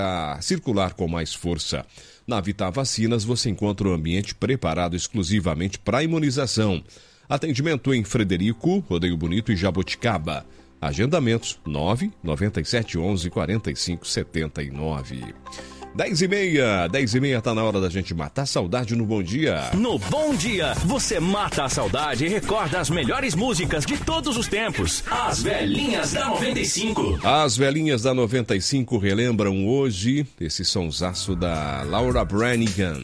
a circular com mais força. Na Vitar Vacinas você encontra um ambiente preparado exclusivamente para imunização. Atendimento em Frederico, Rodeio Bonito e Jaboticaba. Agendamentos 997114579. 10h30, tá na hora da gente matar a saudade no Bom Dia. No Bom Dia, você mata a saudade e recorda as melhores músicas de todos os tempos. As velhinhas da 95. As velhinhas da 95 relembram hoje esse sonsaço da Laura Branigan.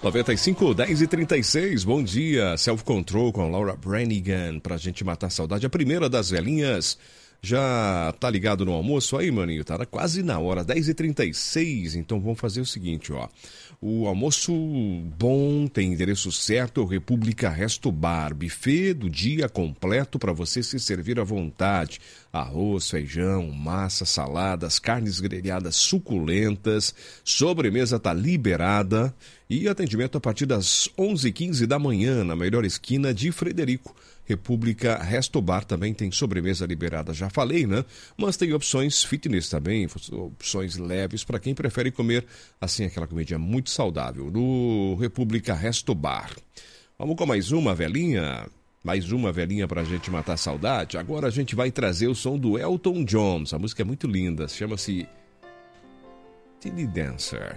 95, 10 e 36, bom dia. Self Control com Laura Branigan, pra gente matar a saudade. A primeira das velhinhas. Já tá ligado no almoço aí, maninho? Tá quase na hora, 10 e 36. Então vamos fazer o seguinte, ó. O almoço bom, tem endereço certo, República Resto Bar. Buffet do dia completo para você se servir à vontade. Arroz, feijão, massa, saladas, carnes grelhadas suculentas. Sobremesa tá liberada. E atendimento a partir das 11h15 da manhã, na melhor esquina de Frederico. República Resto Bar também tem sobremesa liberada, já falei, né? Mas tem opções fitness também, opções leves para quem prefere comer, assim, aquela comidinha muito saudável, no República Resto Bar. Vamos com mais uma velhinha? Mais uma velhinha pra gente matar a saudade? Agora a gente vai trazer o som do Elton John. A música é muito linda, chama-se Tiny Dancer.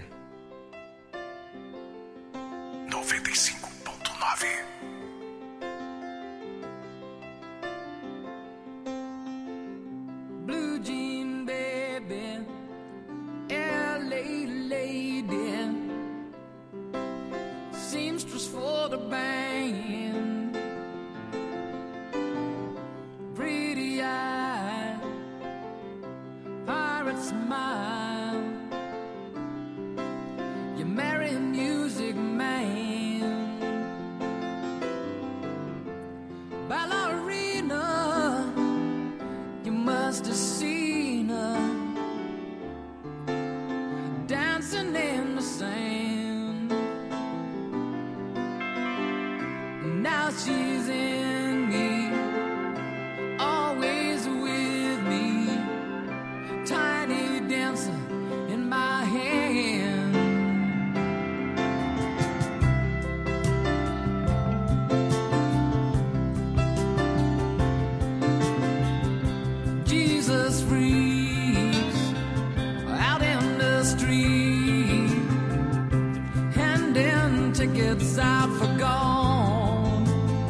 95.9. Blue jean baby, LA lady, seamstress for the band, pretty eye, pirate smile, you marry a music man, ballerina, you must have seen her dancing in the sand. Now she's in me, always with me, tiny dancer in my hand. Jesus freaks out in the street, handing tickets out for gone,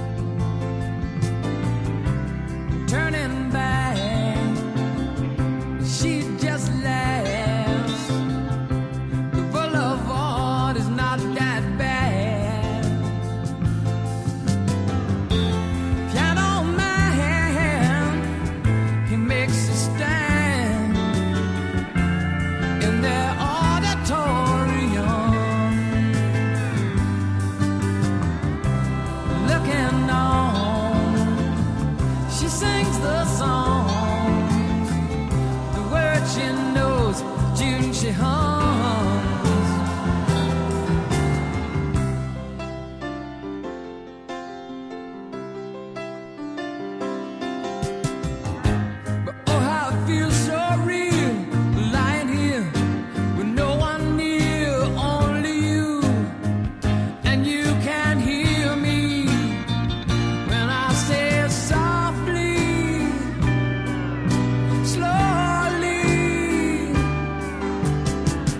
turning back, she just laughs. The boulevard is not that bad. Piano man, he makes a stand in their auditorium, looking on. She sings the songs, the words she knows, June she hums. But oh, how it feels so real, lying here with no one near, only you, and you can hear me when I say softly, slowly,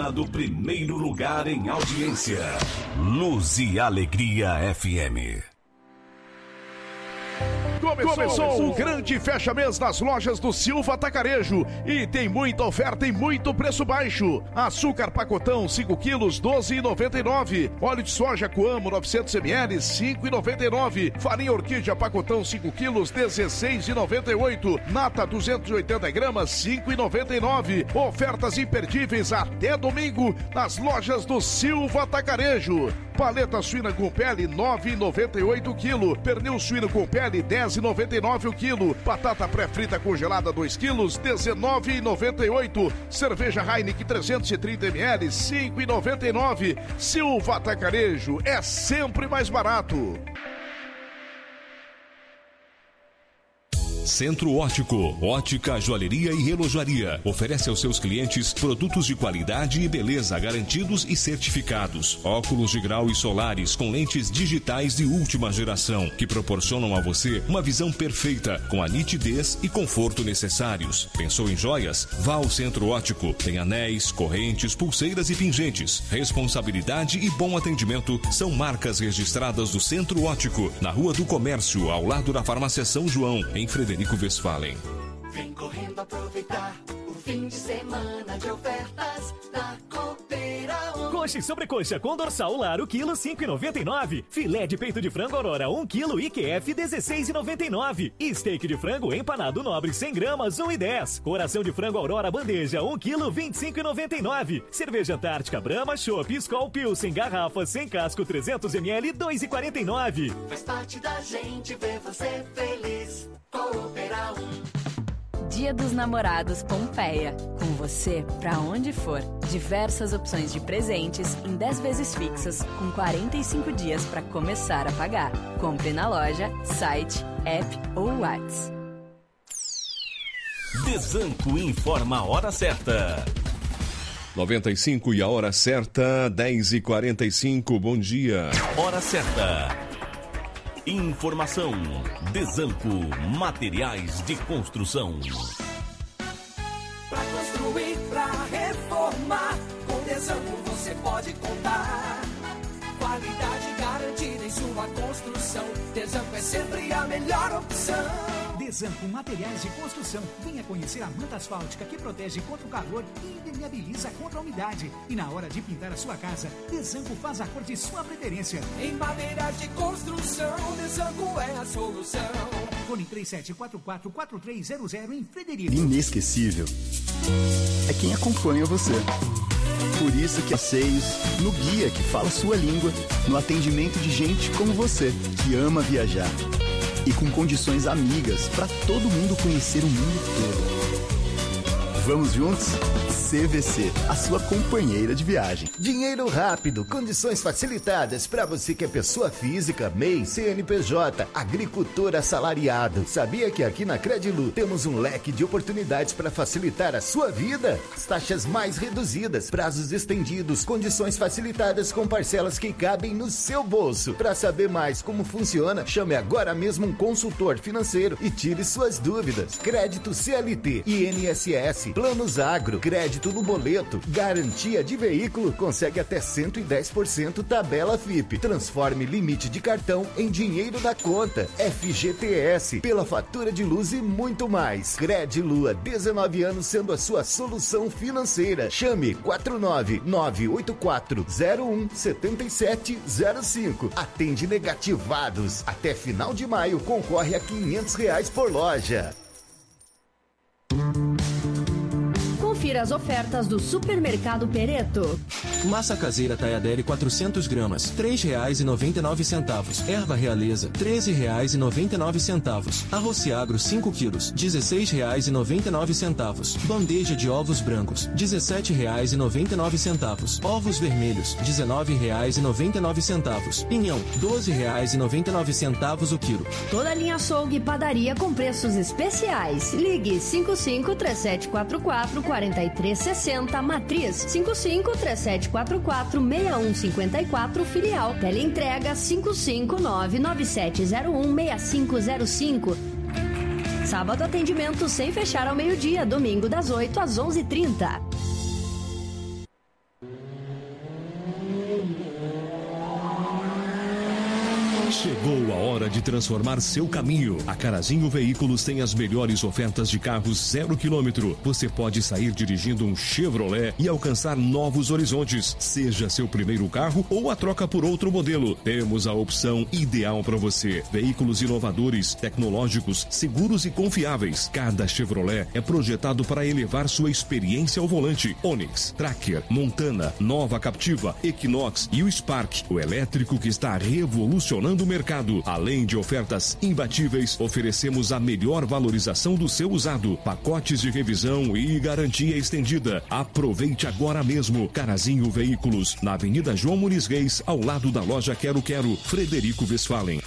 Considerado o primeiro lugar em audiência. Luz e Alegria FM. Começou o grande fecha-mês nas lojas do Silva Atacarejo e tem muita oferta e muito preço baixo. Açúcar pacotão 5 quilos, 12,99. Óleo de soja Coamo 900 ml, 5,99. Farinha orquídea pacotão 5 quilos, 16,98. Nata 280 gramas, 5,99. Ofertas imperdíveis até domingo nas lojas do Silva Atacarejo. Paleta suína com pele, 9,98 kg. Pernil suíno com pele, 10,99 o quilo. Batata pré-frita congelada, 2 quilos, 19,98. Cerveja Heineken 330 ml, 5,99. Silva Atacarejo é sempre mais barato. Centro Ótico, ótica, joalheria e relojaria. Oferece aos seus clientes produtos de qualidade e beleza garantidos e certificados. Óculos de grau e solares com lentes digitais de última geração que proporcionam a você uma visão perfeita com a nitidez e conforto necessários. Pensou em joias? Vá ao Centro Ótico. Tem anéis, correntes, pulseiras e pingentes. Responsabilidade e bom atendimento são marcas registradas do Centro Ótico, na Rua do Comércio, ao lado da Farmácia São João, em Frederico Westphalen. Vem correndo aproveitar o fim de semana de ofertas da Coopera 1. Coxa e sobrecoxa com dorsal lar, o quilo 5,99. Filé de peito de frango Aurora 1 quilo IQF 16,99. Steak de frango empanado nobre 100 gramas 1,10. Coração de frango Aurora bandeja 1 quilo 25,99. Cerveja Antártica Brahma Chopp Skol Pilsen garrafa sem casco 300 ml 2,49. Faz parte da gente ver você feliz. Coopera 1. Dia dos Namorados Pompeia. Com você pra onde for. Diversas opções de presentes em 10 vezes fixas, com 45 dias para começar a pagar. Compre na loja, site, app ou WhatsApp. Desanco informa a hora certa. 95 e a hora certa, 10h45. Bom dia. Hora certa. Informação. Desanco, materiais de construção. Pra construir, pra reformar, com Desanco você pode contar. Qualidade garantida em sua construção. Desanco é sempre a melhor opção. Desanco Materiais de Construção. Venha conhecer a manta asfáltica que protege contra o calor e impermeabiliza contra a umidade. E na hora de pintar a sua casa, Desanco faz a cor de sua preferência. Em madeiras de construção, Desanco é a solução. Fone 3744-4300 em Frederico. Inesquecível é quem acompanha você. Por isso que passeios, no guia que fala sua língua, no atendimento de gente como você, que ama viajar. E com condições amigas para todo mundo conhecer o mundo todo. Vamos juntos? CVC, a sua companheira de viagem. Dinheiro rápido, condições facilitadas para você que é pessoa física, MEI, CNPJ, agricultor assalariado. Sabia que aqui na Credilu temos um leque de oportunidades para facilitar a sua vida? As taxas mais reduzidas, prazos estendidos, condições facilitadas com parcelas que cabem no seu bolso. Para saber mais como funciona, chame agora mesmo um consultor financeiro e tire suas dúvidas. Crédito CLT, INSS, Planos Agro, crédito no boleto, garantia de veículo, consegue até 110% tabela FIP. Transforme limite de cartão em dinheiro da conta. FGTS, pela fatura de luz e muito mais. Credilu, 19 anos sendo a sua solução financeira. Chame 49984017705. Atende negativados. Até final de maio concorre a R$500 por loja. Confira as ofertas do Supermercado Pereto. Massa caseira Taiadere 400 gramas, R$ 3,99. Erva realeza, R$ 13,99. Arroz Agro 5 quilos, R$ 16,99. Bandeja de ovos brancos, R$ 17,99. Ovos vermelhos, R$ 19,99. Pinhão, R$ 12,99 o quilo. Toda a linha açougue e padaria com preços especiais. Ligue 55-3744-4360, Matriz 55-3744-6154, Filial. Teleentrega 55997016505. Sábado atendimento sem fechar ao meio-dia, domingo das 8 às 11h30. Chegou a hora de transformar seu caminho. A Carazinho Veículos tem as melhores ofertas de carros 0 km. Você pode sair dirigindo um Chevrolet e alcançar novos horizontes. Seja seu primeiro carro ou a troca por outro modelo. Temos a opção ideal para você. Veículos inovadores, tecnológicos, seguros e confiáveis. Cada Chevrolet é projetado para elevar sua experiência ao volante. Onix, Tracker, Montana, Nova Captiva, Equinox e o Spark, o elétrico que está revolucionando o mercado. Além de ofertas imbatíveis, oferecemos a melhor valorização do seu usado, pacotes de revisão e garantia estendida. Aproveite agora mesmo. Carazinho Veículos, na Avenida João Muniz Reis, ao lado da loja Quero Quero, Frederico Westphalen.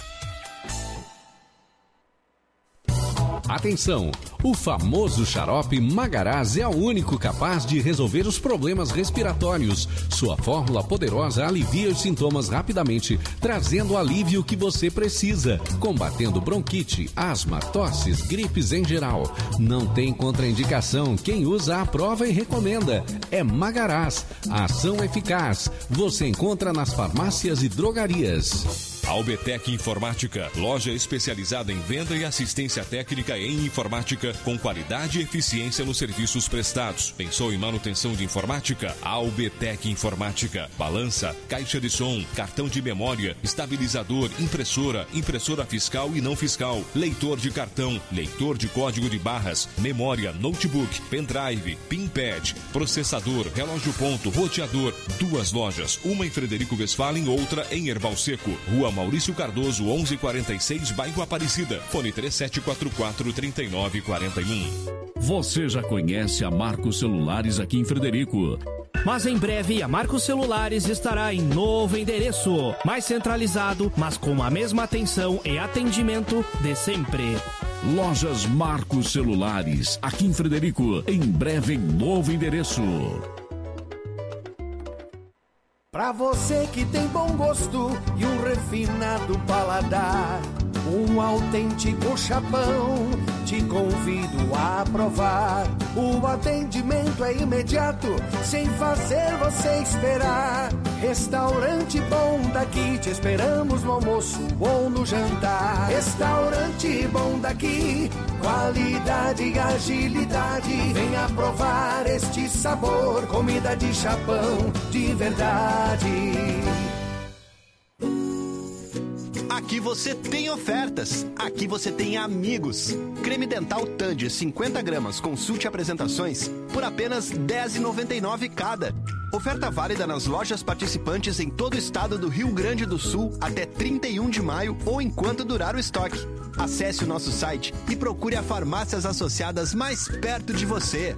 Atenção! O famoso xarope Magaraz é o único capaz de resolver os problemas respiratórios. Sua fórmula poderosa alivia os sintomas rapidamente, trazendo o alívio que você precisa, combatendo bronquite, asma, tosses, gripes em geral. Não tem contraindicação. Quem usa aprova e recomenda. É Magaraz. A ação eficaz. Você encontra nas farmácias e drogarias. Albetec Informática, loja especializada em venda e assistência técnica em informática, com qualidade e eficiência nos serviços prestados. Pensou em manutenção de informática? Albetec Informática. Balança, caixa de som, cartão de memória, estabilizador, impressora, impressora fiscal e não fiscal, leitor de cartão, leitor de código de barras, memória, notebook, pendrive, pinpad, processador, relógio ponto, roteador. 2 lojas, uma em Frederico Westphalen, outra em Erval Seco. Rua Maurício Cardoso, 1146, bairro Aparecida. Fone 3744-3941. Você já conhece a Marcos Celulares aqui em Frederico. Mas em breve a Marcos Celulares estará em novo endereço, mais centralizado, mas com a mesma atenção e atendimento de sempre. Lojas Marcos Celulares, aqui em Frederico, em breve em novo endereço. Pra você que tem bom gosto e um refinado paladar, um autêntico chapão, te convido a provar. O atendimento é imediato, sem fazer você esperar. Restaurante Bom Daqui, te esperamos no almoço ou no jantar. Restaurante Bom Daqui, qualidade e agilidade. Venha provar este sabor, comida de chapão de verdade. Aqui você tem ofertas, aqui você tem amigos. Creme dental Tandy 50 gramas, consulte apresentações por apenas R$ 10,99 cada. Oferta válida nas lojas participantes em todo o estado do Rio Grande do Sul até 31 de maio ou enquanto durar o estoque. Acesse o nosso site e procure as farmácias associadas mais perto de você.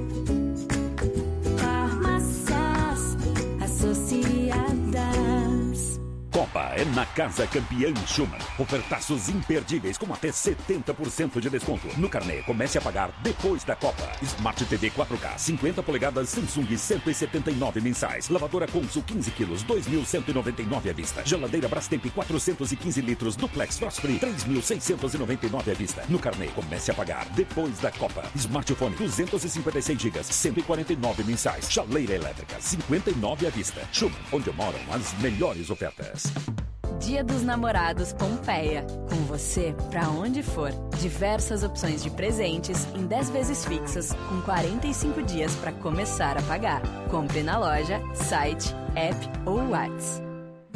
Farmácias Associadas. Copa é na Casa Campeã Schumann. Ofertaços imperdíveis com até 70% de desconto. No carnê, comece a pagar depois da Copa. Smart TV 4K, 50 polegadas Samsung, 179 mensais. Lavadora Consul, 15 quilos, 2.199 à vista. Geladeira Brastemp, 415 litros, Duplex Frost Free, 3.699 à vista. No carnê, comece a pagar depois da Copa. Smartphone, 256 GB, 149 mensais. Chaleira elétrica, 59 à vista. Schumann, onde moram as melhores ofertas. Dia dos Namorados Pompeia. Com você pra onde for. Diversas opções de presentes em 10 vezes fixas, com 45 dias para começar a pagar. Compre na loja, site, app ou WhatsApp.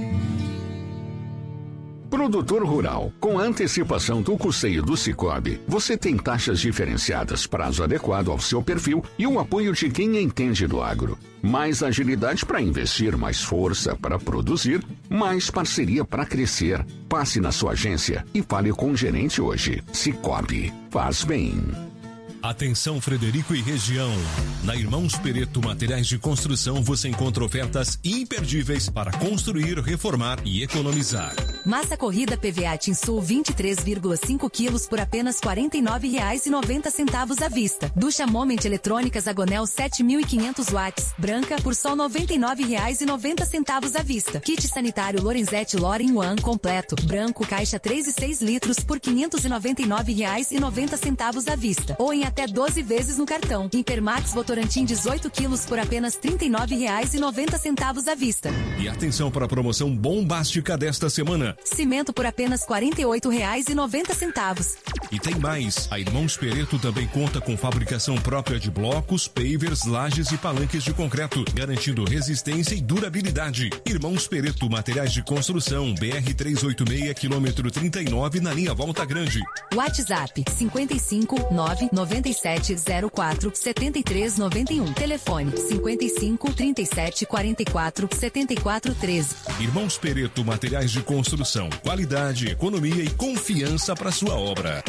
Produtor rural, com a antecipação do custeio do Sicoob, você tem taxas diferenciadas, prazo adequado ao seu perfil e o apoio de quem entende do agro. Mais agilidade para investir, mais força para produzir, mais parceria para crescer. Passe na sua agência e fale com o gerente hoje. Sicoob, faz bem. Atenção Frederico e região. Na Irmãos Pereto Materiais de Construção você encontra ofertas imperdíveis para construir, reformar e economizar. Massa corrida PVA Tinsul 23,5 quilos por apenas R$ 49,90 à vista. Ducha Moment Eletrônicas Agonel 7.500 watts, branca por só R$ 99,90 à vista. Kit sanitário Lorenzetti Lore in One completo, branco, caixa 3,6 litros por R$ 599,90 à vista. Ou em até 12 vezes no cartão. Impermax Votorantim 18 quilos por apenas R$ 39,90 à vista. E atenção para a promoção bombástica desta semana. Cimento por apenas R$ 48,90. E tem mais. A Irmãos Pereto também conta com fabricação própria de blocos, pavers, lajes e palanques de concreto, garantindo resistência e durabilidade. Irmãos Pereto, materiais de construção, BR-386, quilômetro 39, na linha Volta Grande. WhatsApp 55 997 04 73 91. Telefone 55 37 44 74 13. Irmãos Pereto, materiais de construção, qualidade, economia e confiança para sua obra.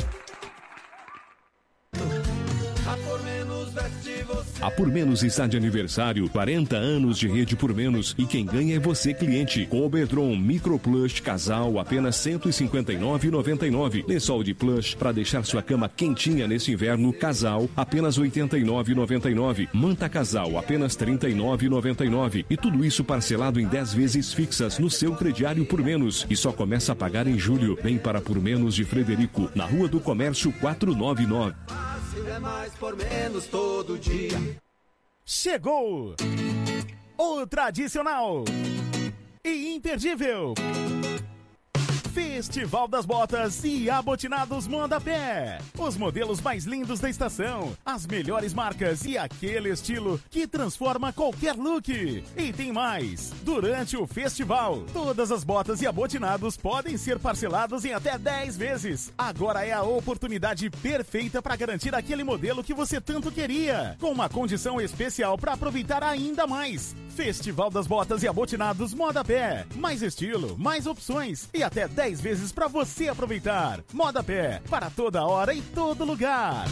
A Por Menos está de aniversário, 40 anos de rede Por Menos, e quem ganha é você, cliente. Coberdron Micro Plush Casal, apenas R$ 159,99. Lençol de plush para deixar sua cama quentinha nesse inverno, Casal, apenas R$ 89,99. Manta Casal, apenas R$ 39,99. E tudo isso parcelado em 10 vezes fixas no seu crediário Por Menos. E só começa a pagar em julho. Vem para Por Menos de Frederico, na Rua do Comércio 499. É mais por menos todo dia. Chegou o tradicional e imperdível Festival das Botas e Abotinados Moda Pé. Os modelos mais lindos da estação, as melhores marcas e aquele estilo que transforma qualquer look. E tem mais. Durante o festival, todas as botas e abotinados podem ser parcelados em até 10 vezes. Agora é a oportunidade perfeita para garantir aquele modelo que você tanto queria, com uma condição especial para aproveitar ainda mais. Festival das Botas e Abotinados Moda Pé. Mais estilo, mais opções e até 10 vezes para você aproveitar. Moda Pé, para toda hora e todo lugar.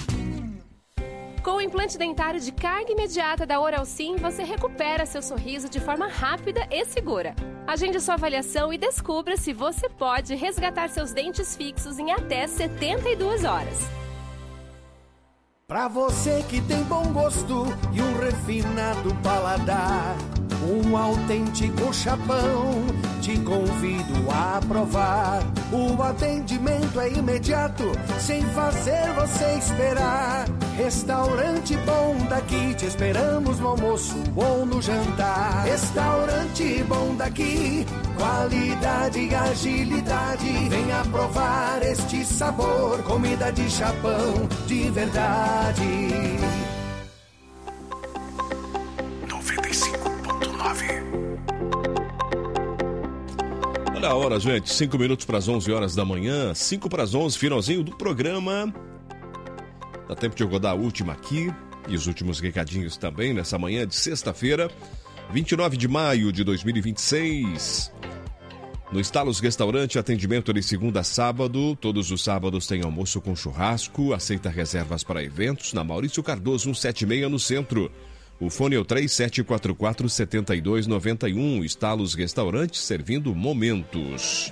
Com o implante dentário de carga imediata da Oral Sim, você recupera seu sorriso de forma rápida e segura. Agende sua avaliação e descubra se você pode resgatar seus dentes fixos em até 72 horas. Pra você que tem bom gosto e um refinado paladar, um autêntico chapão, te convido a provar. O atendimento é imediato, sem fazer você esperar. Restaurante Bom Daqui, te esperamos no almoço ou no jantar. Restaurante Bom Daqui, qualidade e agilidade. Venha provar este sabor, comida de chapão de verdade. 95.9. Olha a hora, gente. 5 minutos para as 11 horas da manhã. 5 para as 11, finalzinho do programa. Dá tempo de eu rodar a última aqui e os últimos recadinhos também nessa manhã de sexta-feira, 29 de maio de 2026. No Estalos Restaurante, atendimento de segunda a sábado. Todos os sábados tem almoço com churrasco. Aceita reservas para eventos na Maurício Cardoso 176 no centro. O fone é o 3744-7291. Estalos Restaurante, servindo momentos.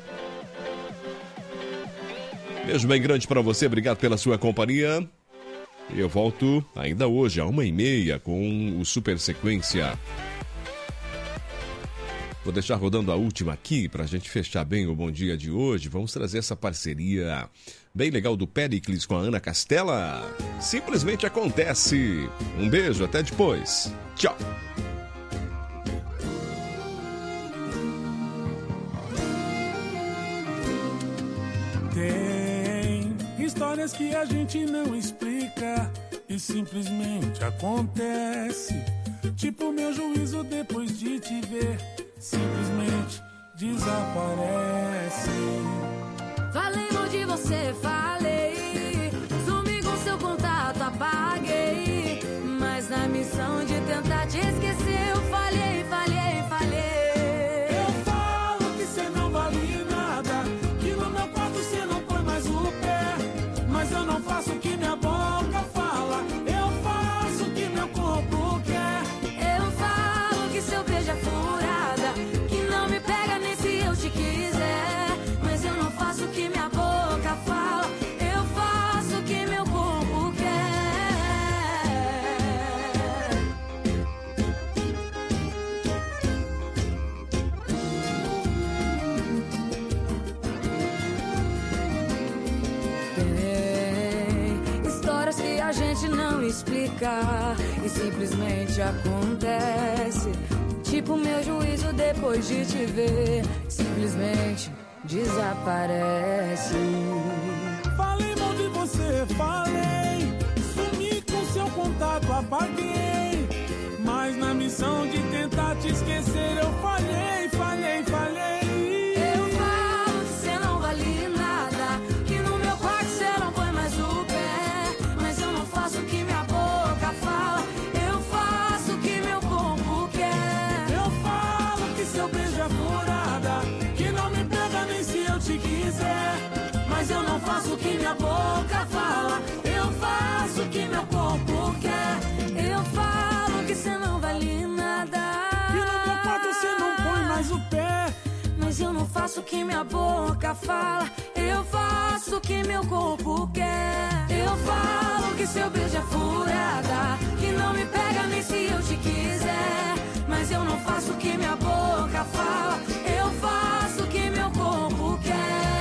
Beijo bem grande para você. Obrigado pela sua companhia. Eu volto ainda hoje, à 1h30, com o Super Sequência. Vou deixar rodando a última aqui para a gente fechar bem o Bom Dia de hoje. Vamos trazer essa parceria bem legal do Pericles com a Ana Castela. Simplesmente acontece. Um beijo, até depois. Tchau. Tem histórias que a gente não explica e simplesmente acontece. Tipo meu juízo depois de te ver, simplesmente desaparece. Falei mal de você, falei. Sumi com seu contato, apaguei. Mas na missão de tentar te esquecer, eu falhei, falhei, falhei. Eu falo que cê não vale nada, que no meu quarto cê não põe mais o pé. Mas eu não faço o que minha boca fala, eu faço o que meu corpo quer. Eu falo que seu beijo é furada, que não me pega nem se eu te quiser. Mas a gente não explica e simplesmente acontece. Tipo meu juízo depois de te ver, simplesmente desaparece. Falei mal de você, falei. Sumi com seu contato, apaguei. Mas na missão de tentar te esquecer eu falhei. Eu falo que você não vale nada, que no meu quarto você não põe mais o pé. Mas eu não faço o que minha boca fala, eu faço o que meu corpo quer. Eu falo que seu beijo é furada, que não me pega nem se eu te quiser. Mas eu não faço o que minha boca fala, eu faço o que meu corpo quer. Eu falo que você não vale nada, que no meu quarto você não põe mais o pé. Mas eu não faço o que minha boca fala, eu faço o que meu corpo quer. Eu falo que seu beijo é furada, que não me pega nem se eu te quiser. Mas eu não faço o que minha boca fala, eu faço o que meu corpo quer.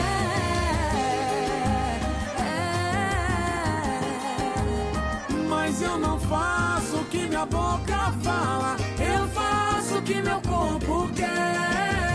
Mas eu não faço o que minha boca fala, eu faço o que meu corpo quer.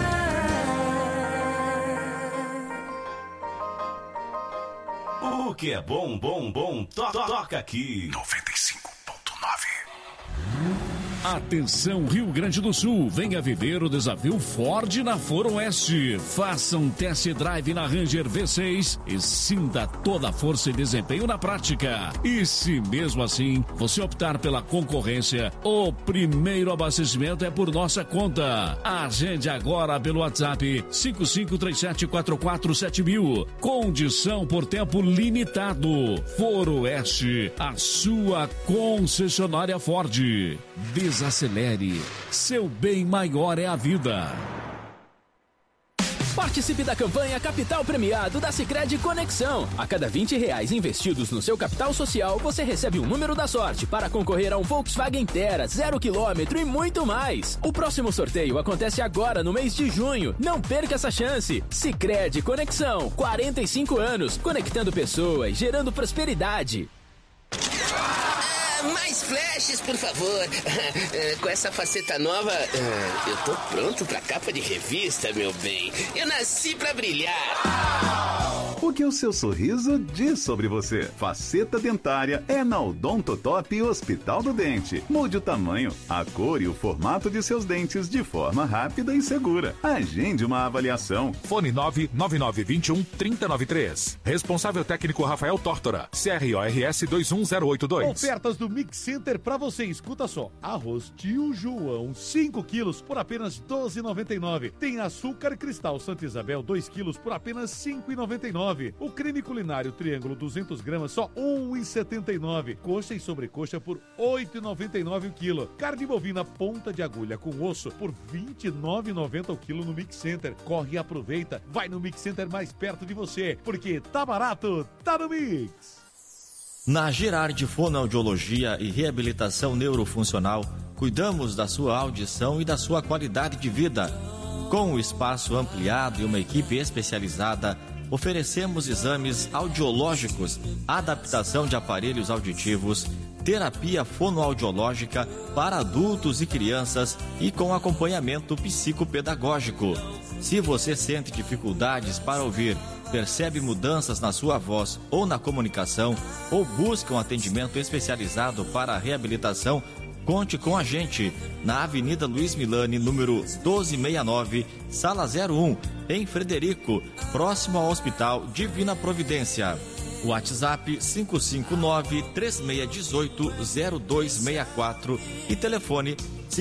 O que é bom, toca aqui. 95.9. Atenção Rio Grande do Sul, venha viver o desafio Ford na Foro Oeste. Faça um test drive na Ranger V6 e sinta toda a força e desempenho na prática. E se mesmo assim você optar pela concorrência, o primeiro abastecimento é por nossa conta. Agende agora pelo WhatsApp 5537447000. Condição por tempo limitado. Foro Oeste, a sua concessionária Ford. Desacelere. Seu bem maior é a vida. Participe da campanha Capital Premiado da Sicredi Conexão. A cada R$20 investidos no seu capital social, você recebe um número da sorte para concorrer a um Volkswagen Terra 0 km e muito mais. O próximo sorteio acontece agora no mês de junho. Não perca essa chance. Sicredi Conexão, 45 anos, conectando pessoas, gerando prosperidade. Mais flashes, por favor. Com essa faceta nova, eu tô pronto pra capa de revista, meu bem. Eu nasci pra brilhar. O que o seu sorriso diz sobre você? Faceta dentária é na Odontotop Hospital do Dente. Mude o tamanho, a cor e o formato de seus dentes de forma rápida e segura. Agende uma avaliação. Fone 99921-3093. Responsável técnico Rafael Tórtora. CRORS 21082. Ofertas do Mix Center pra você. Escuta só. Arroz Tio João, 5 quilos por apenas R$12,99. Tem açúcar cristal Santa Isabel, 2 quilos por apenas R$5,99. O creme culinário Triângulo 200 gramas, só R$1,79. Coxa e sobrecoxa por R$8,99 o quilo. Carne bovina ponta de agulha com osso por R$29,90 o quilo no Mix Center. Corre e aproveita. Vai no Mix Center mais perto de você, porque tá barato, tá no Mix. Na Girardi Fonoaudiologia e Reabilitação Neurofuncional, cuidamos da sua audição e da sua qualidade de vida. Com o espaço ampliado e uma equipe especializada, oferecemos exames audiológicos, adaptação de aparelhos auditivos, terapia fonoaudiológica para adultos e crianças e com acompanhamento psicopedagógico. Se você sente dificuldades para ouvir, percebe mudanças na sua voz ou na comunicação, ou busca um atendimento especializado para a reabilitação, conte com a gente na Avenida Luiz Milani, número 1269, Sala 01, em Frederico, próximo ao Hospital Divina Providência. WhatsApp 559-3618-0264 e telefone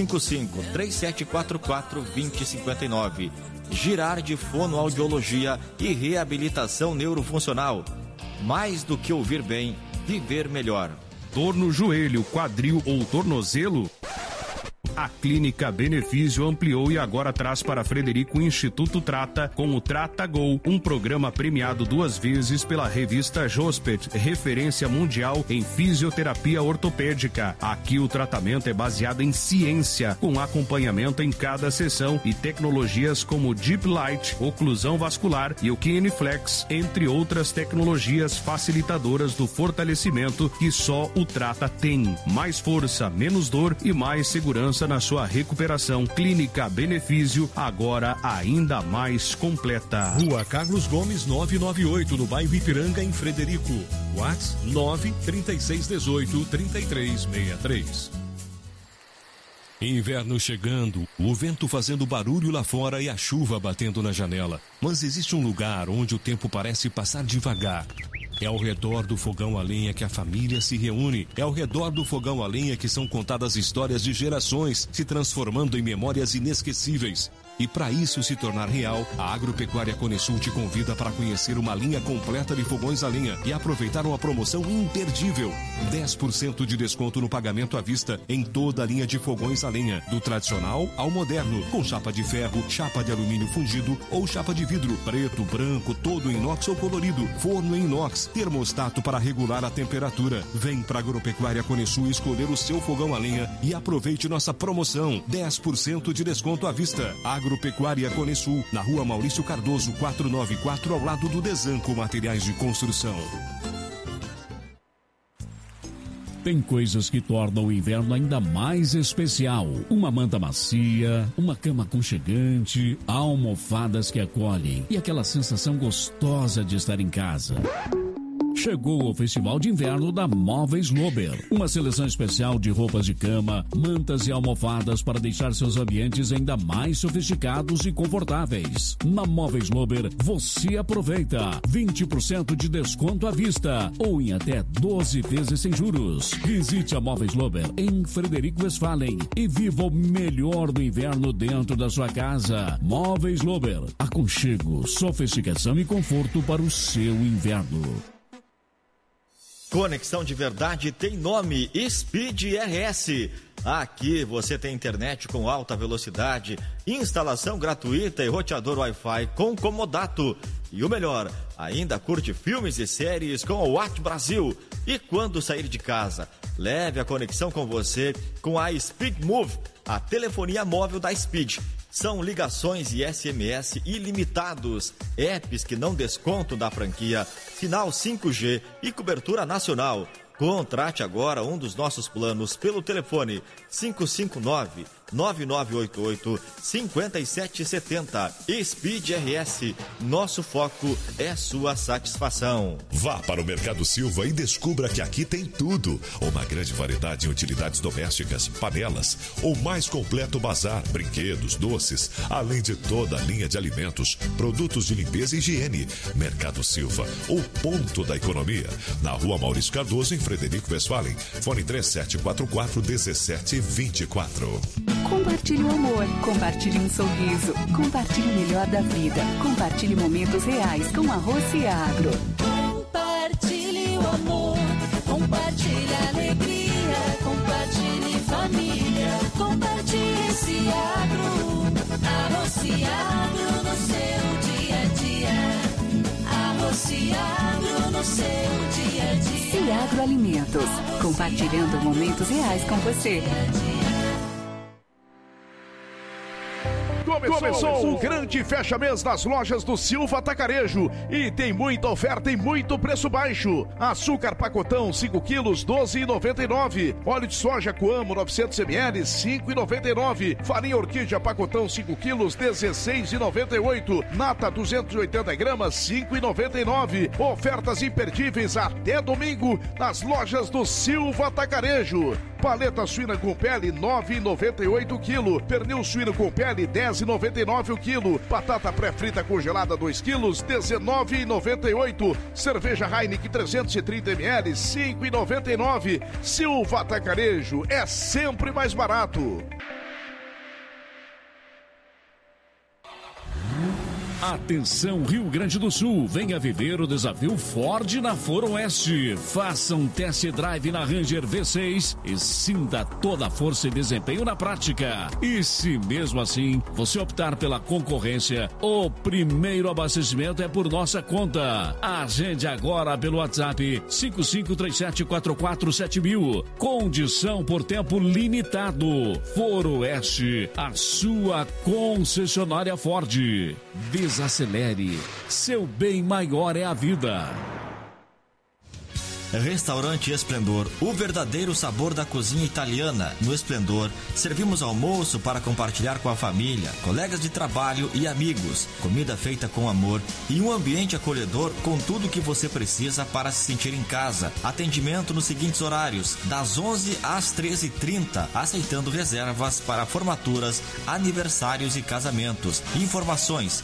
55-3744-2059. Girardi Fonoaudiologia e Reabilitação Neurofuncional. Mais do que ouvir bem, viver melhor. Dor no joelho, quadril ou tornozelo? A Clínica Benefício ampliou e agora traz para Frederico o Instituto Trata com o Trata Go, um programa premiado 2 vezes pela revista Jospet, referência mundial em fisioterapia ortopédica. Aqui o tratamento é baseado em ciência, com acompanhamento em cada sessão e tecnologias como Deep Light, oclusão vascular e o Kineflex, entre outras tecnologias facilitadoras do fortalecimento que só o Trata tem. Mais força, menos dor e mais segurança na sua recuperação. Clínica Benefício, agora ainda mais completa. Rua Carlos Gomes 998, no bairro Ipiranga, em Frederico. WhatsApp 936183363. Inverno chegando, o vento fazendo barulho lá fora e a chuva batendo na janela. Mas existe um lugar onde o tempo parece passar devagar. É ao redor do fogão a lenha que a família se reúne. É ao redor do fogão a lenha que são contadas histórias de gerações, se transformando em memórias inesquecíveis. E para isso se tornar real, a Agropecuária Conesul te convida para conhecer uma linha completa de fogões a lenha e aproveitar uma promoção imperdível. 10% de desconto no pagamento à vista em toda a linha de fogões a lenha, do tradicional ao moderno, com chapa de ferro, chapa de alumínio fundido ou chapa de vidro, preto, branco, todo inox ou colorido, forno em inox, termostato para regular a temperatura. Vem para a Agropecuária Conesul escolher o seu fogão a lenha e aproveite nossa promoção. 10% de desconto à vista. Agropecuária Conesul, na Rua Maurício Cardoso, 494, ao lado do Desanco Materiais de Construção. Tem coisas que tornam o inverno ainda mais especial. Uma manta macia, uma cama aconchegante, almofadas que acolhem e aquela sensação gostosa de estar em casa. Chegou o Festival de Inverno da Móveis Lober. Uma seleção especial de roupas de cama, mantas e almofadas para deixar seus ambientes ainda mais sofisticados e confortáveis. Na Móveis Lober, você aproveita 20% de desconto à vista ou em até 12 vezes sem juros. Visite a Móveis Lober em Frederico Westphalen e viva o melhor do inverno dentro da sua casa. Móveis Lober, aconchego, sofisticação e conforto para o seu inverno. Conexão de verdade tem nome, Speed RS. Aqui você tem internet com alta velocidade, instalação gratuita e roteador Wi-Fi com comodato. E o melhor, ainda curte filmes e séries com o Watch Brasil. E quando sair de casa, leve a conexão com você com a Speed Move, a telefonia móvel da Speed. São ligações e SMS ilimitados, apps que não descontam da franquia, sinal 5G e cobertura nacional. Contrate agora um dos nossos planos pelo telefone 559-9988-5770. Speed RS, nosso foco é sua satisfação. Vá para o Mercado Silva e descubra que aqui tem tudo. Uma grande variedade em utilidades domésticas, panelas, o mais completo bazar, brinquedos, doces, além de toda a linha de alimentos, produtos de limpeza e higiene. Mercado Silva, o ponto da economia. Na Rua Maurício Cardoso, em Frederico Westphalen. Fone 3744-1724. Compartilhe o amor, compartilhe um sorriso, compartilhe o melhor da vida, compartilhe momentos reais com a Rossi Agro. Compartilhe o amor, compartilhe a alegria, compartilhe família, compartilhe esse agro, a Rossi Agro no seu dia a dia, a Rossi Agro no seu dia a dia. Ciagro Alimentos, compartilhando momentos reais com você. Começou o grande fecha-mês das lojas do Silva Atacarejo e tem muita oferta e muito preço baixo. Açúcar pacotão 5 quilos 12,99. Óleo de soja Coamo 900 ml 5,99. Farinha Orquídea pacotão 5 quilos 16,98. Nata 280 gramas 5,99. Ofertas imperdíveis até domingo nas lojas do Silva Atacarejo. Paleta suína com pele 9,98 o quilo. Pernil suíno com pele 10,99 o quilo. Batata pré-frita congelada 2 quilos 19,98. Cerveja Heineken 330 ml 5,99. Silva Atacarejo é sempre mais barato. Atenção Rio Grande do Sul, venha viver o desafio Ford na Foro Oeste. Faça um test drive na Ranger V6 e sinta toda a força e desempenho na prática. E se mesmo assim você optar pela concorrência, o primeiro abastecimento é por nossa conta. Agende agora pelo WhatsApp 5537447000. Condição por tempo limitado. Foro Oeste, a sua concessionária Ford. Desacelere. Seu bem maior é a vida. Restaurante Esplendor, o verdadeiro sabor da cozinha italiana. No Esplendor, servimos almoço para compartilhar com a família, colegas de trabalho e amigos. Comida feita com amor e um ambiente acolhedor com tudo o que você precisa para se sentir em casa. Atendimento nos seguintes horários, das 11 às 13h30, aceitando reservas para formaturas, aniversários e casamentos. Informações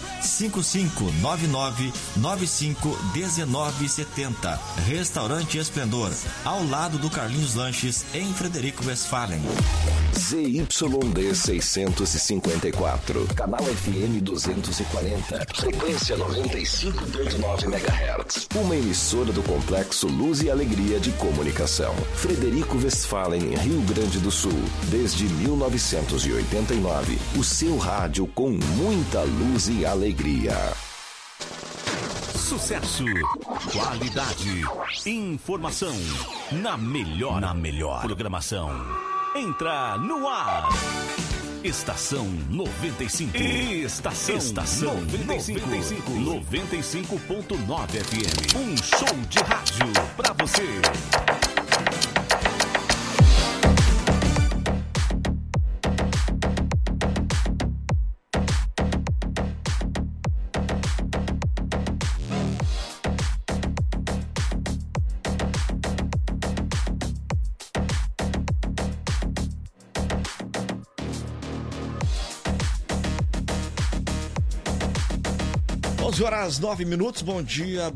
5599-951970. Restaurante Esplendor, ao lado do Carlinhos Lanches, em Frederico Westphalen. ZYD 654, canal FM 240, frequência 95.9 MHz. Uma emissora do Complexo Luz e Alegria de Comunicação. Frederico Westphalen, Rio Grande do Sul. Desde 1989, o seu rádio com muita luz e alegria. Sucesso, qualidade, informação, na melhor programação. Entra no ar. Estação 95. Estação 95. 95.9 FM. Um show de rádio pra você. Horas 9 minutos, bom dia.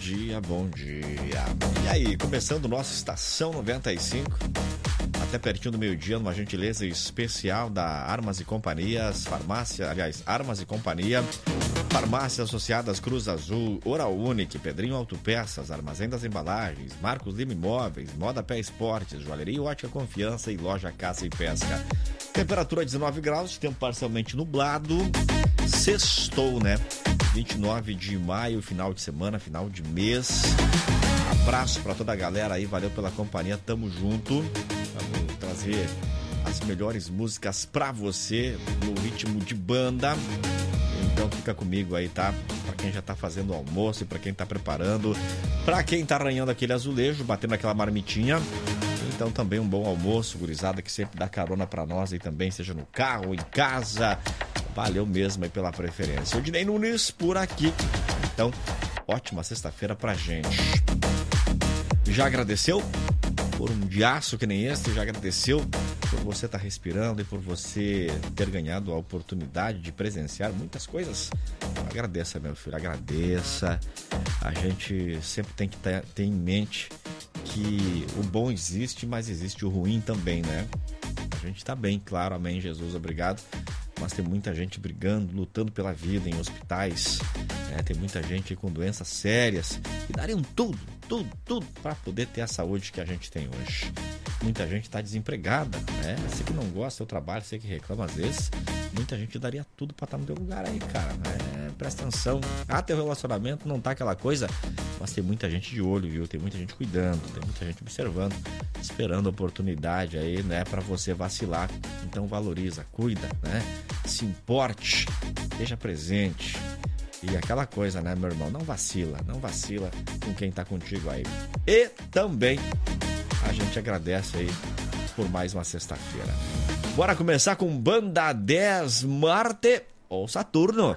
E aí, começando o nosso Estação 95, até pertinho do meio-dia, numa gentileza especial da Armas e Companhias, Armas e Companhia, Farmácias Associadas Cruz Azul, Oral Unique, Pedrinho Autopeças, Armazém das Embalagens, Marcos Lima Imóveis, Moda Pé Esportes, Joalheria Ótica Confiança e Loja Caça e Pesca. Temperatura 19 graus, tempo parcialmente nublado, sextou, né? 29 de maio, final de semana, final de mês. Abraço pra toda a galera aí, valeu pela companhia, tamo junto. Vamos trazer as melhores músicas pra você no ritmo de banda. Então fica comigo aí, tá? Pra quem já tá fazendo o almoço e pra quem tá preparando, pra quem tá arranhando aquele azulejo, batendo aquela marmitinha. Então também um bom almoço, gurizada, que sempre dá carona pra nós aí também, seja no carro ou em casa. Valeu mesmo aí pela preferência. O Dinei Nunes por aqui. Então, ótima sexta-feira pra gente. Já agradeceu por um diaço que nem esse? Já agradeceu por você estar respirando e por você ter ganhado a oportunidade de presenciar muitas coisas? Agradeça, meu filho, agradeça. A gente sempre tem que ter em mente que o bom existe, mas existe o ruim também, né? A gente tá bem, claro, amém, Jesus, obrigado. Mas tem muita gente brigando, lutando pela vida em hospitais, né? Tem muita gente com doenças sérias que dariam tudo para poder ter a saúde que a gente tem hoje. Muita gente está desempregada, né? Você que não gosta do trabalho, você que reclama às vezes, muita gente daria tudo para estar no teu lugar aí, cara. Presta atenção. Teu relacionamento não tá aquela coisa, mas tem muita gente de olho, viu? Tem muita gente cuidando, tem muita gente observando, esperando a oportunidade aí, né? Para você vacilar. Então valoriza, cuida, né? Se importe, esteja presente. E aquela coisa, né, meu irmão? Não vacila com quem tá contigo aí. E também a gente agradece aí por mais uma sexta-feira. Bora começar com Banda 10 Marte ou Saturno.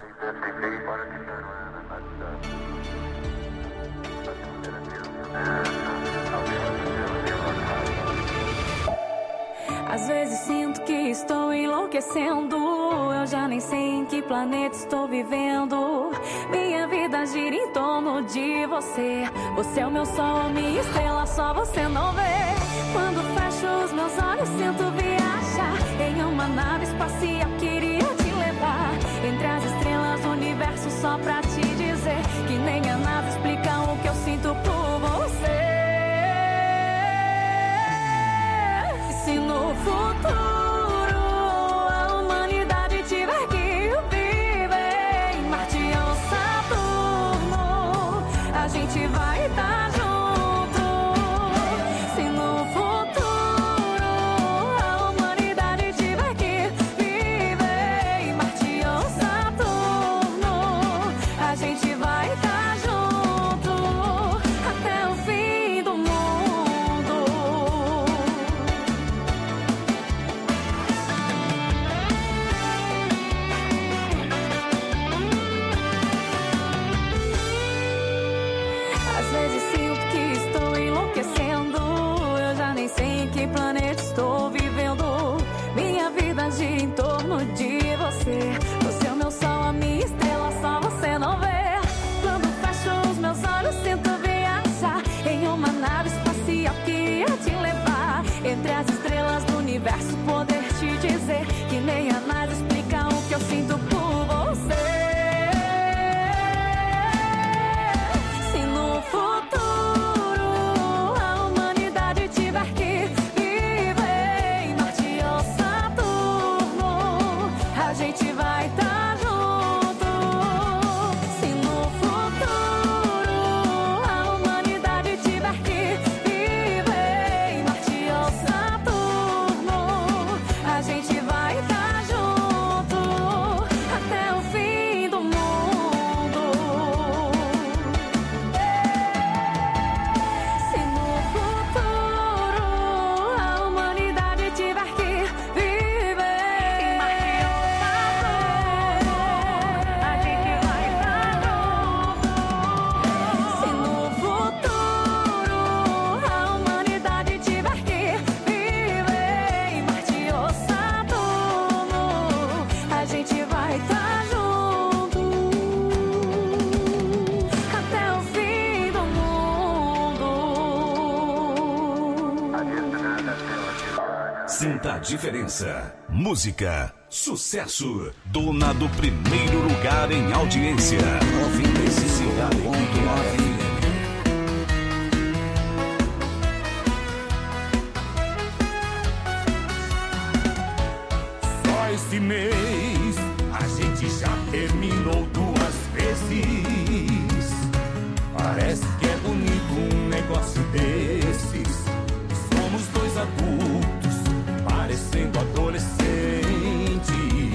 Às vezes sinto que estou enlouquecendo. Eu já nem sei em que planeta estou vivendo. Minha vida gira em torno de você. Você é o meu sol, minha estrela, só você não vê. Quando fecho os meus olhos, sinto viajar em uma nave espacial, queria te levar. Entre as estrelas, o universo só pra te dizer que nem a nada explica o que eu sinto por você. Se no futuro a humanidade tiver que viver em Marte ou Saturno, a gente vai estar junto. Se no futuro a humanidade tiver que viver em Marte ou Saturno, a gente vai estar junto até o fim do mundo. Às vezes sinto que estou enlouquecendo. Eu já nem sei em que planeta estou vivendo. Minha vida gira em torno de você. Você é o meu sol, a minha estrela, só você não vê. Quando fecho os meus olhos, sinto viajar em uma nave espacial que ia te levar entre as estrelas do universo. Poder te dizer que nem a nada explica o que eu sinto por você. Se no futuro a humanidade tiver que viver em Marte ou Saturno, a gente vai estar junto. Se no futuro a humanidade tiver que viver em Marte ou Saturno, a gente vai estar junto até o fim do mundo. Se no futuro a humanidade tiver que viver em Marte ou Saturno, a gente vai estar junto. Se no futuro a humanidade tiver que viver em Marte ou Saturno, a gente vai estar junto até o fim do mundo. Sinta a diferença. Música, sucesso. Dona do primeiro lugar em audiência. 95.9. Só esse mês a gente já terminou 2 vezes. Parece que é bonito um negócio desses. Somos 2 adultos parecendo adolescentes.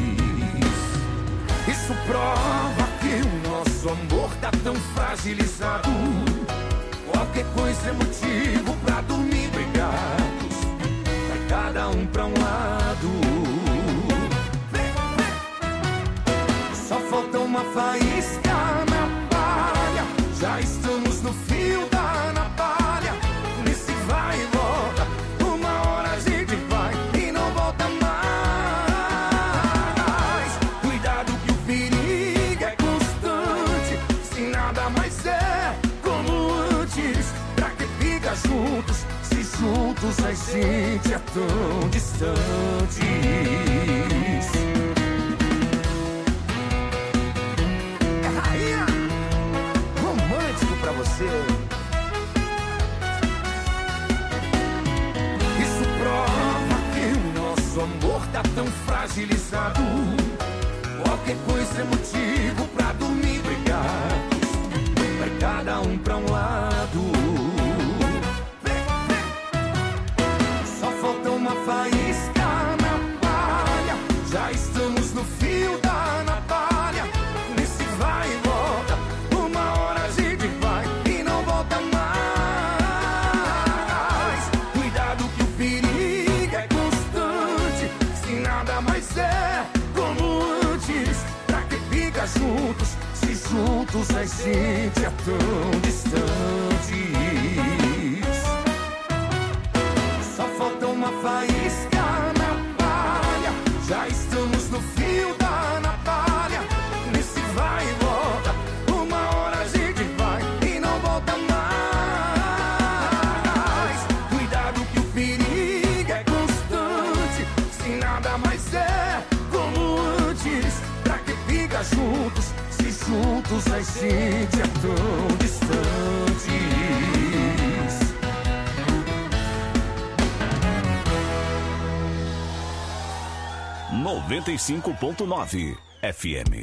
Isso prova que o nosso amor tá tão fragilizado. Qualquer coisa é motivo pra dormir brigados. Vai cada um pra um lado. Só falta uma faísca na palha. Já estamos no fio da navalha. Nesse vai e volta, uma hora a gente vai e não volta mais. Cuidado que o perigo é constante. Se nada mais é como antes, pra que fica juntos? Se juntos a gente é tão distantes. Pra você. Isso prova que o nosso amor tá tão fragilizado. Qualquer coisa é motivo pra dormir brigados. Vai cada um pra um lado. Só falta uma faísca na palha. Já estamos no fio da navalha. Nesse vai e volta, uma hora a gente vai e não volta mais. Cuidado que o perigo é constante. Se nada mais é como antes, pra que fica juntos? Se juntos a gente é tão distantes. Só falta uma faísca na palha. Já estamos no fio da navalha. Nesse vai e volta, uma hora a gente vai e não volta mais. Cuidado que o perigo é constante. Se nada mais é como antes, pra que fica juntos? Se juntos tantos ai sente tão distantes. 95.9 FM.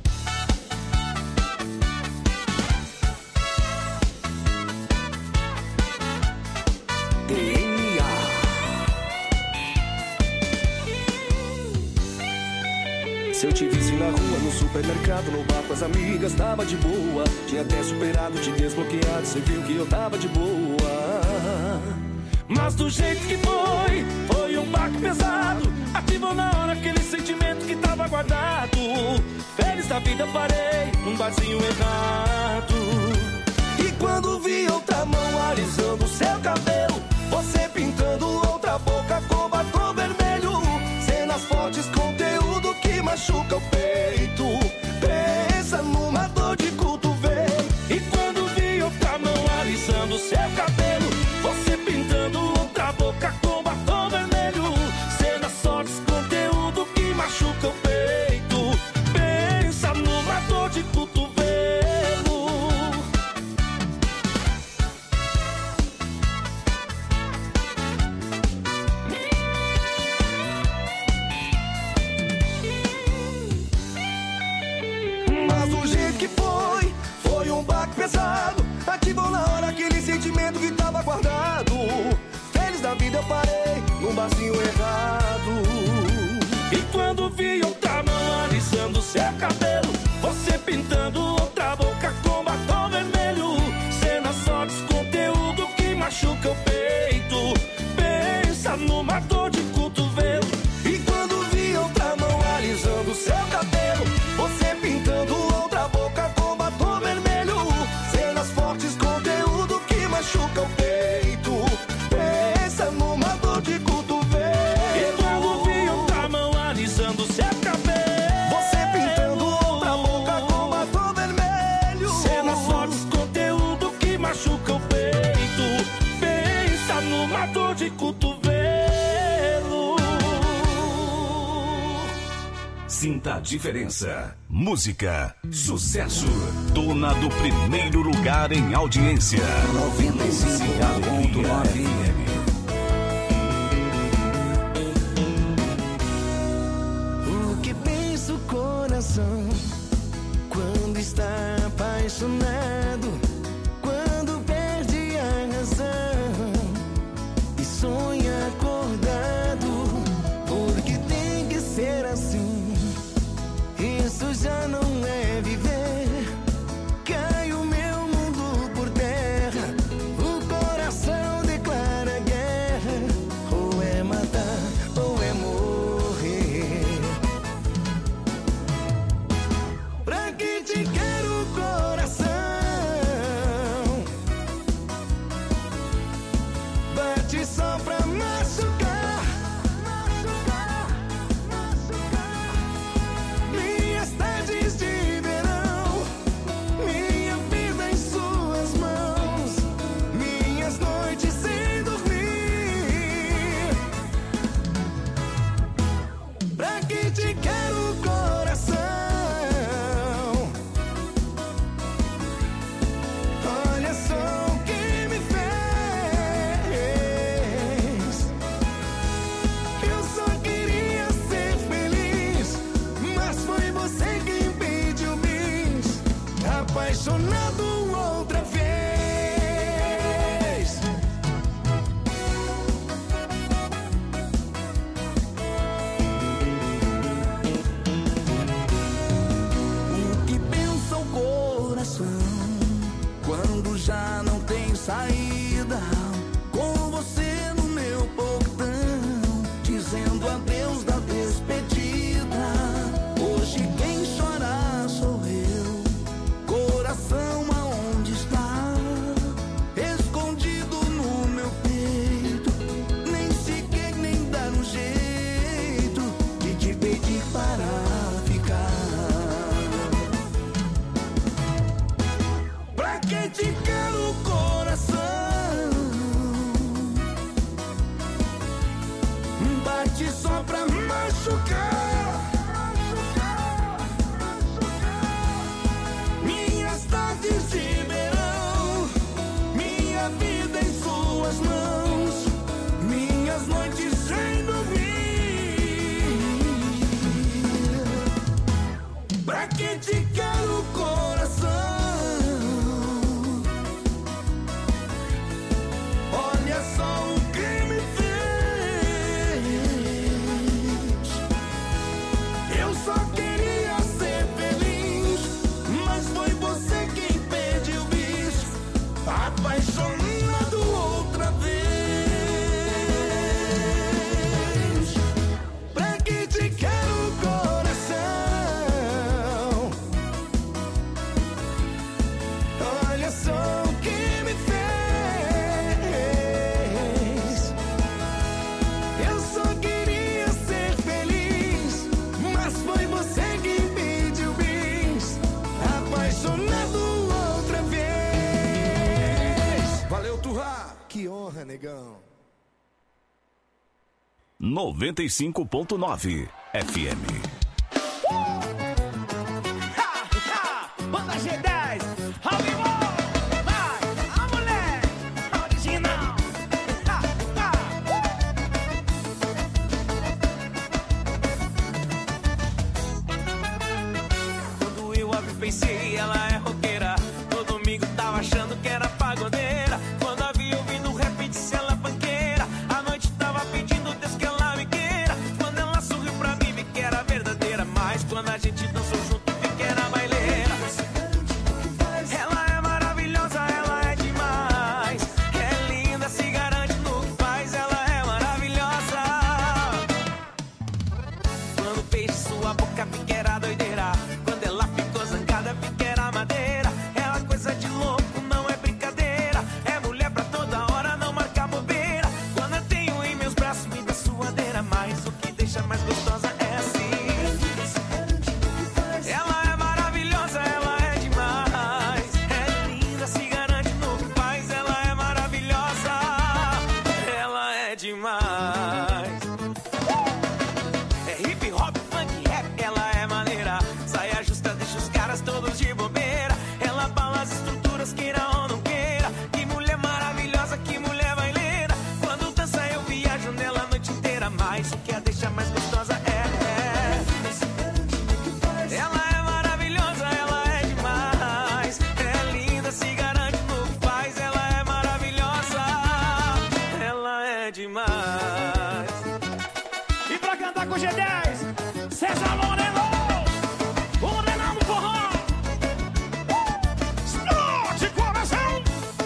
Se eu te visse na rua, no supermercado, no bar com as amigas, tava de boa. Tinha até superado, te desbloqueado, você viu que eu tava de boa. Mas do jeito que foi um baque pesado. Ativou na hora aquele sentimento que tava guardado. Feliz da vida parei num barzinho errado. E quando vi outra mão alisando seu cabelo, você pintando outra boca com batom vermelho, cenas fortes, conteúdo que machuca o peito. Pensa numa dor de cotovelo. E quando vi outra mão alisando seu cabelo, você pintando outra boca com batom vermelho, cenas fortes, conteúdo que machuca o peito. Pensa numa dor de cotovelo. Mas do jeito que foi um baque pesado. Ativou na hora aquele sentimento que tava guardado. Feliz da vida eu parei num barzinho errado. E quando vi outra mão alisando seu cabelo, você pintando outra boca com batom vermelho, cenas fortes, conteúdo que machuca o peito. Pensa numa dor de cotovelo. E quando vi outra mão alisando seu cabelo, você pintando outra boca com batom vermelho, cenas fortes, conteúdo que machuca o peito. Pensa numa dor de cotovelo. E quando vi outra mão alisando seu cabelo, você pintando outra boca com batom vermelho, cenas fortes, conteúdo que machuca o peito. Pensa numa dor de cotovelo. Sinta a diferença. Música, sucesso. Dona do primeiro lugar em audiência. 95.9. O que pensa o coração quando está apaixonado, quando perde a razão e sonha acordado? Porque tem que ser assim. Isso já não é viver. Cai o meu mundo por terra. O coração declara guerra. Ou é matar ou é morrer. Pra que te quero, coração? Bate só pra machucar. Minhas tardes de verão, minha vida em suas mãos, minhas noites sem dormir. Pra que te quero, coração? Olha só o que me fez. Eu só queria ser feliz, mas foi você quem pediu bis. Apaixonado outra vez. O que pensa o coração quando já não tem saída? Com você no meu portão, dizendo adeus da despedida. Hoje quem chora sou eu. Coração aonde está? Escondido no meu peito. Nem sequer nem dá um jeito de te pedir para ficar. Pra que te quero, coração? Bate só pra machucar. apaixonado outra vez. Valeu, Turra. Que honra, negão. 95.9 FM. Banda G10, ao vivo, vai, a mulher, original. Quando eu a vi pensei, ela é roqueira. No domingo tava achando que era pagodeira. Quando a vi ouvindo rap, disse ela panqueira. A noite tava pedindo Deus que ela me queira. Quando ela sorriu pra mim, vi que era verdadeira. Mas quando a gente dançou junto, vi que era baileira. Ela é maravilhosa, ela é demais. É linda, se garante no que faz. Ela é maravilhosa. Quando beijo sua boca, vi que era doideira. Quando ela ficou zangada, vi que era madeira. Ela coisa de louco, não é brincadeira. É mulher pra toda hora, não marca bobeira. Quando eu tenho em meus braços, me dá suadeira. Mas o que deixa mais gostosa é assim. Ela é maravilhosa, ela é demais. É linda, se garante no que faz. Ela é maravilhosa, ela é demais. É hip hop, funk, rap, ela é maneira. Saia justa, deixa os caras todos de bobeira. Ela bala as estruturas, queira ou não queira. Que mulher maravilhosa, que mulher baileira. Quando dança eu viajo nela a noite inteira. Mas o que a deixa mais gostosa é. Ela é maravilhosa, ela é demais. É linda, se garante no que faz. Ela é maravilhosa, ela é demais. E pra cantar com G10, César Moreno, o Morenão do Forró. Explode coração.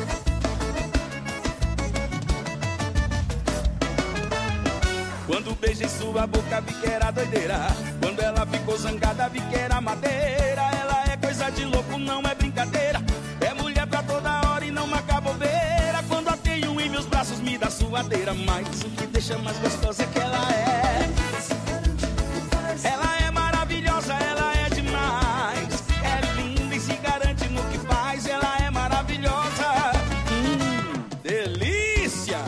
Quando beijei sua boca, vi que era doideira. Quando ela ficou zangada, vi que era madeira. Ela é coisa de louco, não é brincadeira. É mulher pra toda hora e não marca bobeira. Quando a tenho em meus braços, me dá suadeira. Mas o que deixa mais gostosa é que ela é. Ela é maravilhosa, ela é demais. É linda e se garante no que faz. Ela é maravilhosa. Delícia!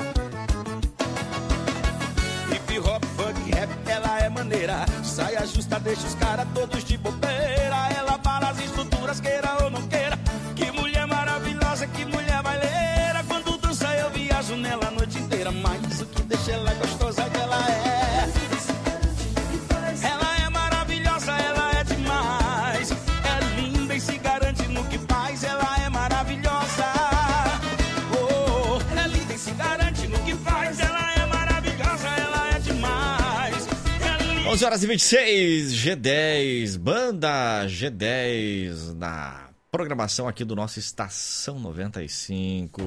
Hip hop, funk, rap, ela é maneira. Saia justa, deixa os caras todos de bobeira. Ela para as estruturas, queira ou não queira. Que mulher maravilhosa, que mulher baileira. Quando dança eu viajo nela a noite inteira. Mas o que deixa ela gostosa é que ela é. Ela é maravilhosa, ela é demais. É linda e se garante no que faz. Ela é maravilhosa. Oh, é linda e se garante no que faz. Ela é maravilhosa, ela é demais. 11 horas e 26, G10, banda G10 na programação aqui do nosso Estação 95.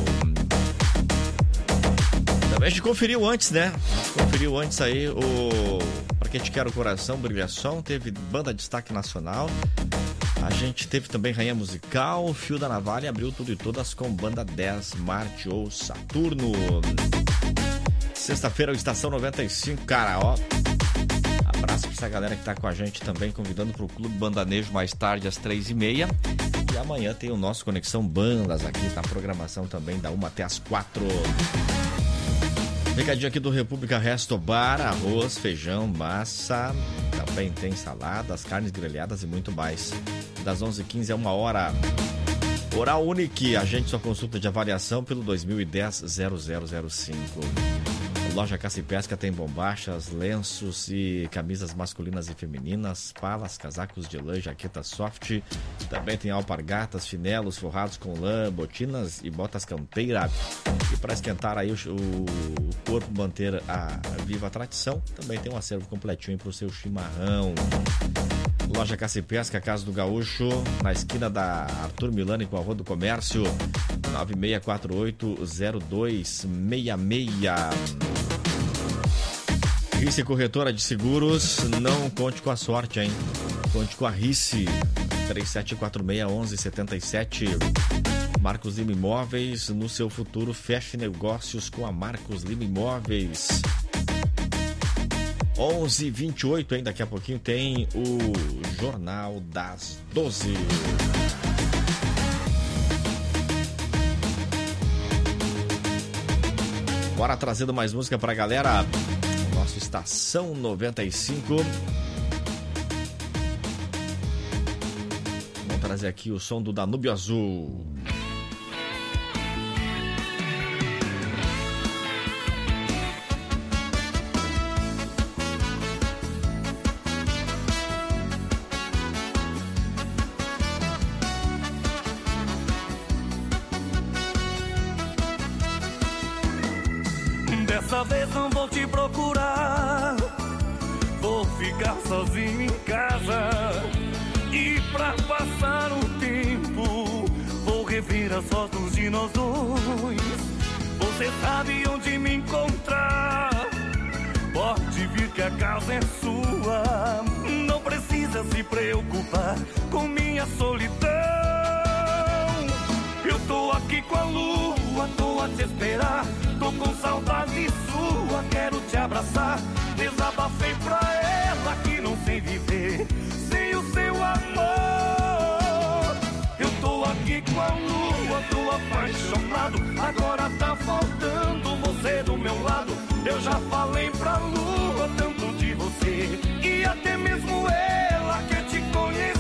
Também a gente conferiu antes, né? Conferiu antes aí o Pra Quem Te Quer o Coração, Brilha Som, teve banda de destaque nacional. A gente teve também Rainha Musical, Fio da Navalha, abriu tudo e todas com banda 10, Marte ou Saturno. Sexta-feira, o Estação 95, cara, ó. Abraço pra essa galera que tá com a gente também, convidando pro Clube Bandanejo mais tarde, às 3h30. E amanhã tem o nosso Conexão Bandas aqui na programação também, da 1 até às 4. Recadinho aqui do República Resto Bar, arroz, feijão, massa, também tem saladas, carnes grelhadas e muito mais. Das 11h15 a 1h. Oral Unique, agende sua consulta de avaliação pelo 2010-0005. Loja Caça e Pesca tem bombachas, lenços e camisas masculinas e femininas, palas, casacos de lã, jaqueta soft. Também tem alpargatas, chinelos forrados com lã, botinas e botas campeira. E para esquentar aí o corpo, manter a viva tradição, também tem um acervo completinho para o seu chimarrão. Loja Caça e Pesca, Casa do Gaúcho, na esquina da Arthur Milani com a Rua do Comércio, 9648-0266. Rice Corretora de Seguros, não conte com a sorte, hein? Conte com a Rice, 3746-1177. Marcos Lima Imóveis, no seu futuro, feche negócios com a Marcos Lima Imóveis. 11h28, hein? Daqui a pouquinho tem o Jornal das 12. Bora trazendo mais música pra galera. Nossa Estação 95. Vamos trazer aqui o som do Danúbio Azul. Dessa vez não vou te procurar, vou ficar sozinho em casa. E pra passar o tempo, vou rever as fotos de nós dois. Você sabe onde me encontrar, pode vir que a casa é sua. Não precisa se preocupar com minha solidão. Eu tô aqui com a lua, tô a te esperar. Tô com saudade sua, quero te abraçar. Desabafei pra ela que não sei viver sem o seu amor. Eu tô aqui com a lua, tô apaixonado. Agora tá faltando você do meu lado. Eu já falei pra lua tanto de você, e até mesmo ela quer te conhecer.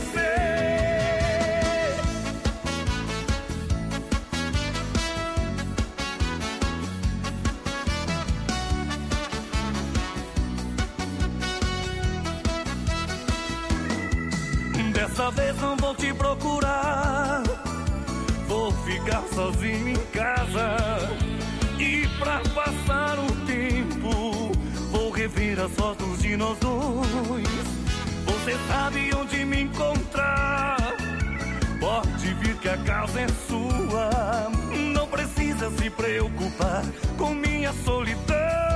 Dessa vez não vou te procurar, vou ficar sozinho em casa. E pra passar o tempo, vou rever as fotos de nós dois. Você sabe onde me encontrar, pode vir que a casa é sua. Não precisa se preocupar com minha solidão.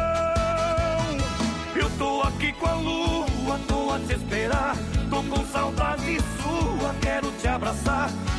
Eu tô aqui com a lua, tô a te esperar. Tô com saudade sua, quero te abraçar.